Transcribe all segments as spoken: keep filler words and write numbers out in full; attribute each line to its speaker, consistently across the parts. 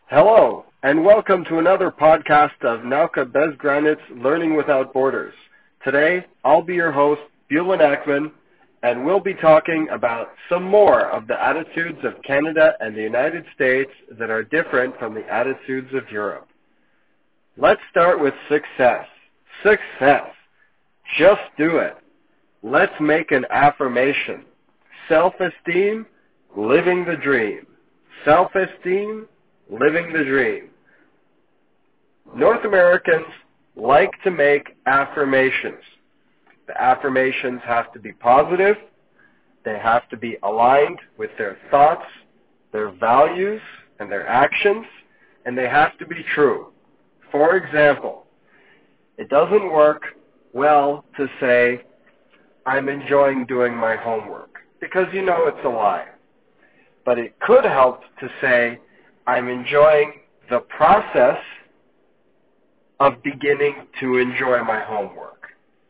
Speaker 1: Hello, and welcome to another podcast of Nauka Bezgranit's Learning Without Borders. Today, I'll be your host, Bulin Ackman, and we'll be talking about some more of the attitudes of Canada and the United States that are different from the attitudes of Europe. Let's start with success. Success. Just do it. Let's make an affirmation. Self-esteem, living the dream. Self-esteem, living the dream. North Americans like to make affirmations. The affirmations have to be positive. They have to be aligned with their thoughts, their values, and their actions, and they have to be true. For example, it doesn't work well to say, I'm enjoying doing my homework, because you know it's a lie. But it could help to say, I'm enjoying the process of beginning to enjoy my homework.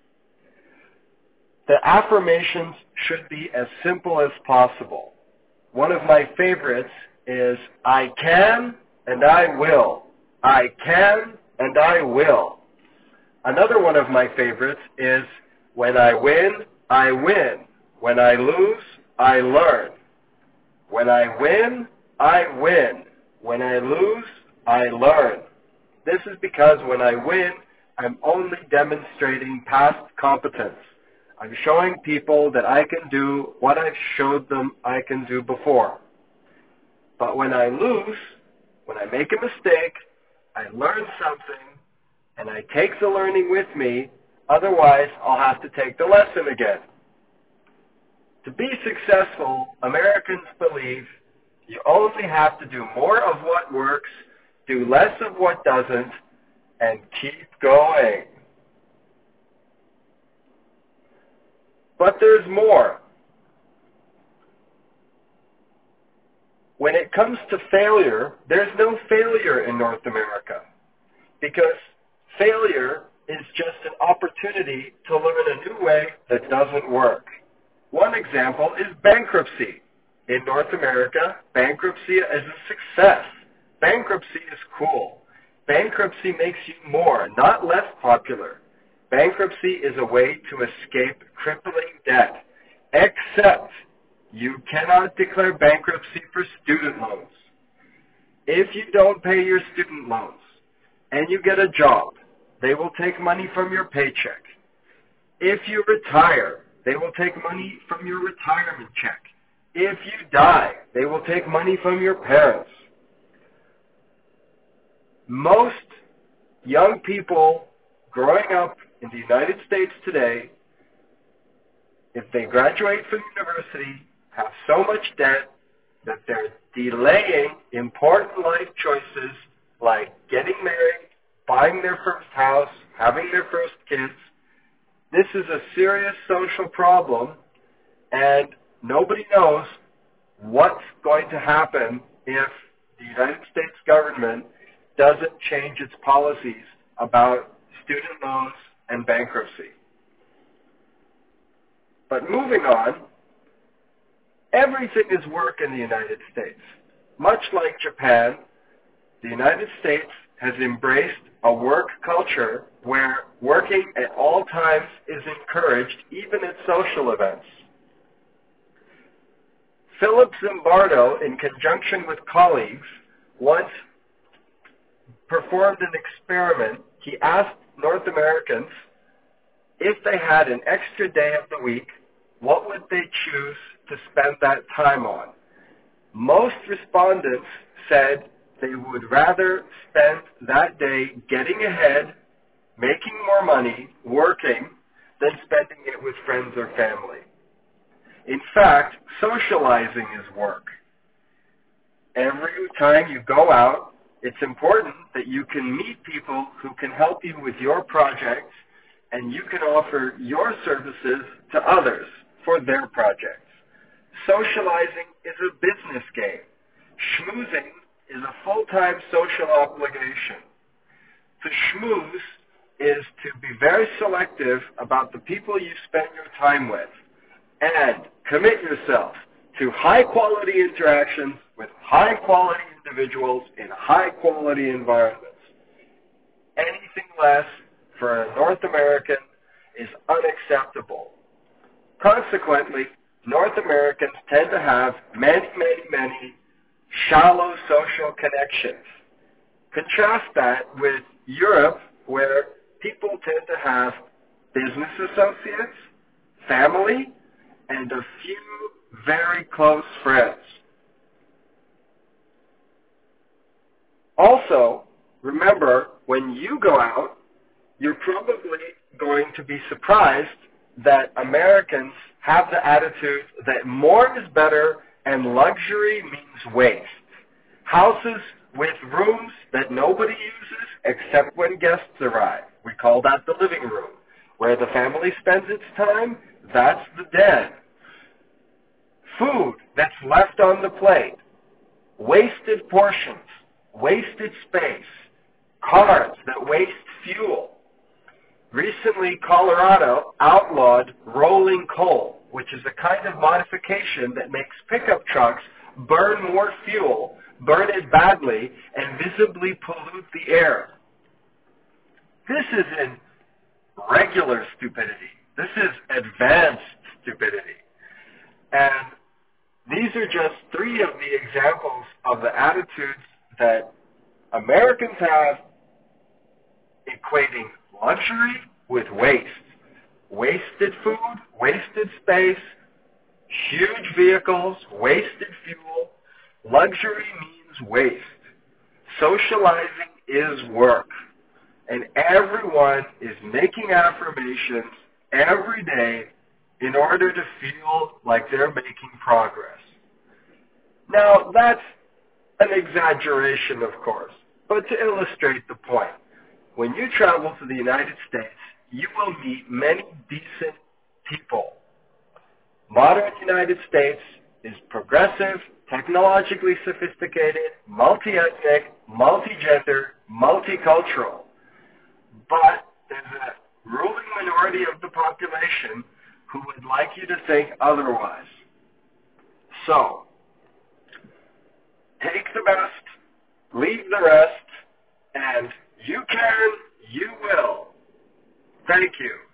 Speaker 1: The affirmations should be as simple as possible. One of my favorites is, I can and I will. I can and I will. Another one of my favorites is, when I win, I win. When I lose, I learn. When I win, I win. When I lose, I learn. This is because when I win, I'm only demonstrating past competence. I'm showing people that I can do what I've showed them I can do before. But when I lose, when I make a mistake, I learn something, and I take the learning with me, otherwise I'll have to take the lesson again. To be successful, Americans believe you only have to do more of what works, do less of what doesn't, and keep going. But there's more. When it comes to failure, there's no failure in North America, because failure is just an opportunity to learn a new way that doesn't work. One example is bankruptcy. In North America, bankruptcy is a success. Bankruptcy is cool. Bankruptcy makes you more, not less popular. Bankruptcy is a way to escape crippling debt, except you cannot declare bankruptcy for student loans. If you don't pay your student loans and you get a job, they will take money from your paycheck. If you retire, they will take money from your retirement check. If you die, they will take money from your parents. Most young people growing up in the United States today, if they graduate from university, have so much debt that they're delaying important life choices like getting married, buying their first house, having their first kids. This is a serious social problem, and nobody knows what's going to happen if the United States government doesn't change its policies about student loans and bankruptcy. But moving on, everything is work in the United States. Much like Japan, the United States has embraced a work culture where working at all times is encouraged, even at social events. Philip Zimbardo, in conjunction with colleagues, once performed an experiment. He asked North Americans if they had an extra day of the week, what would they choose to spend that time on? Most respondents said they would rather spend that day getting ahead, making more money, working, than spending it with friends or family. In fact, socializing is work. Every time you go out, it's important that you can meet people who can help you with your projects, and you can offer your services to others for their projects. Socializing is a business game. Schmoozing is a full-time social obligation. To schmooze is to be very selective about the people you spend your time with, and commit yourself to high-quality interactions with high-quality individuals in high-quality environments. Anything less for a North American is unacceptable. Consequently, North Americans tend to have many, many, many shallow social connections. Contrast that with Europe, where people tend to have business associates, family, and a few very close friends. Also, remember, when you go out, you're probably going to be surprised that Americans have the attitude that more is better and luxury means waste. Houses with rooms that nobody uses except when guests arrive. We call that the living room. Where the family spends its time, that's the den. Food that's left on the plate, wasted portions, wasted space, cars that waste fuel. Recently, Colorado outlawed rolling coal, which is a kind of modification that makes pickup trucks burn more fuel, burn it badly, and visibly pollute the air. This isn't regular stupidity. This is advanced stupidity. And these are just three of the examples of the attitudes that Americans have equating luxury with waste. Wasted food, wasted space, huge vehicles, wasted fuel. Luxury means waste. Socializing is work. And everyone is making affirmations every day in order to feel like they're making progress. Now, that's an exaggeration, of course, but to illustrate the point, when you travel to the United States, you will meet many decent people. Modern United States is progressive, technologically sophisticated, multi-ethnic, multi-gender, multicultural. But there's a ruling minority of the population who would like you to think otherwise. So, take the best, leave the rest, and you can, you will. Thank you.